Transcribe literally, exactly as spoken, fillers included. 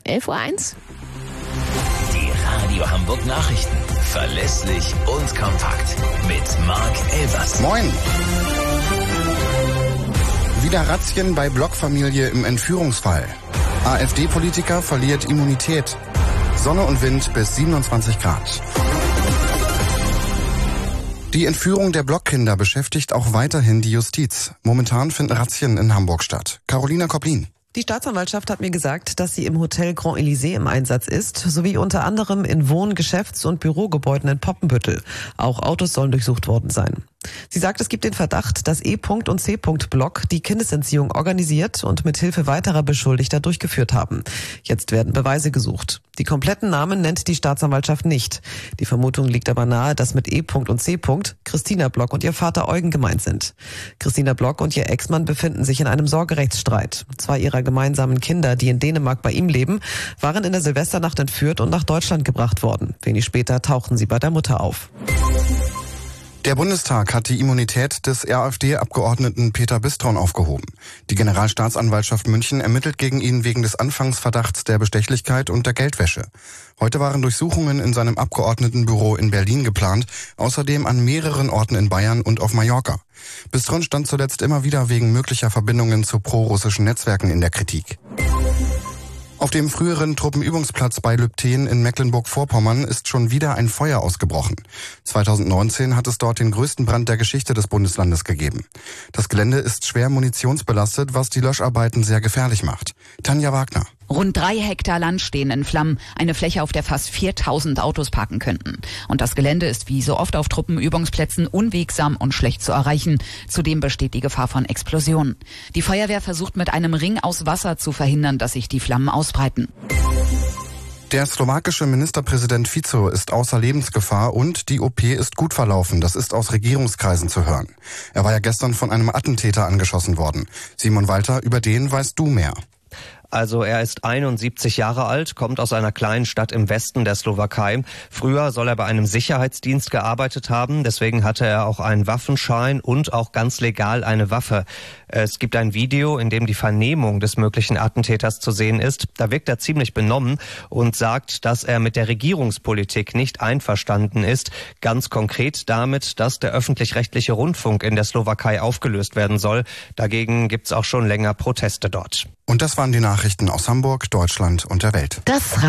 elf Uhr eins. Die Radio Hamburg Nachrichten. Verlässlich und kompakt. Mit Marc Elvers. Moin. Wieder Razzien bei Blockfamilie im Entführungsfall. AfD-Politiker verliert Immunität. Sonne und Wind bis siebenundzwanzig Grad. Die Entführung der Blockkinder beschäftigt auch weiterhin die Justiz. Momentan finden Razzien in Hamburg statt. Carolina Koplin. Die Staatsanwaltschaft hat mir gesagt, dass sie im Hotel Grand Elysée im Einsatz ist, sowie unter anderem in Wohn-, Geschäfts- und Bürogebäuden in Poppenbüttel. Auch Autos sollen durchsucht worden sein. Sie sagt, es gibt den Verdacht, dass E. und C. Block die Kindesentziehung organisiert und mit Hilfe weiterer Beschuldigter durchgeführt haben. Jetzt werden Beweise gesucht. Die kompletten Namen nennt die Staatsanwaltschaft nicht. Die Vermutung liegt aber nahe, dass mit E. und C. Christina Block und ihr Vater Eugen gemeint sind. Christina Block und ihr Ex-Mann befinden sich in einem Sorgerechtsstreit. Zwei ihrer gemeinsamen Kinder, die in Dänemark bei ihm leben, waren in der Silvesternacht entführt und nach Deutschland gebracht worden. Wenig später tauchten sie bei der Mutter auf. Der Bundestag hat die Immunität des AfD-Abgeordneten Peter Bistron aufgehoben. Die Generalstaatsanwaltschaft München ermittelt gegen ihn wegen des Anfangsverdachts der Bestechlichkeit und der Geldwäsche. Heute waren Durchsuchungen in seinem Abgeordnetenbüro in Berlin geplant, außerdem an mehreren Orten in Bayern und auf Mallorca. Bistron stand zuletzt immer wieder wegen möglicher Verbindungen zu prorussischen Netzwerken in der Kritik. Auf dem früheren Truppenübungsplatz bei Lübtheen in Mecklenburg-Vorpommern ist schon wieder ein Feuer ausgebrochen. zweitausendneunzehn hat es dort den größten Brand der Geschichte des Bundeslandes gegeben. Das Gelände ist schwer munitionsbelastet, was die Löscharbeiten sehr gefährlich macht. Tanja Wagner. Rund drei Hektar Land stehen in Flammen, eine Fläche, auf der fast viertausend Autos parken könnten. Und das Gelände ist wie so oft auf Truppenübungsplätzen unwegsam und schlecht zu erreichen. Zudem besteht die Gefahr von Explosionen. Die Feuerwehr versucht mit einem Ring aus Wasser zu verhindern, dass sich die Flammen ausbreiten. Der slowakische Ministerpräsident Fico ist außer Lebensgefahr und die O P ist gut verlaufen. Das ist aus Regierungskreisen zu hören. Er war ja gestern von einem Attentäter angeschossen worden. Simon Walter, über den weißt du mehr. Also er ist einundsiebzig Jahre alt, kommt aus einer kleinen Stadt im Westen der Slowakei. Früher soll er bei einem Sicherheitsdienst gearbeitet haben, deswegen hatte er auch einen Waffenschein und auch ganz legal eine Waffe. Es gibt ein Video, in dem die Vernehmung des möglichen Attentäters zu sehen ist. Da wirkt er ziemlich benommen und sagt, dass er mit der Regierungspolitik nicht einverstanden ist. Ganz konkret damit, dass der öffentlich-rechtliche Rundfunk in der Slowakei aufgelöst werden soll. Dagegen gibt's auch schon länger Proteste dort. Und das waren die Nachrichten aus Hamburg, Deutschland und der Welt. Das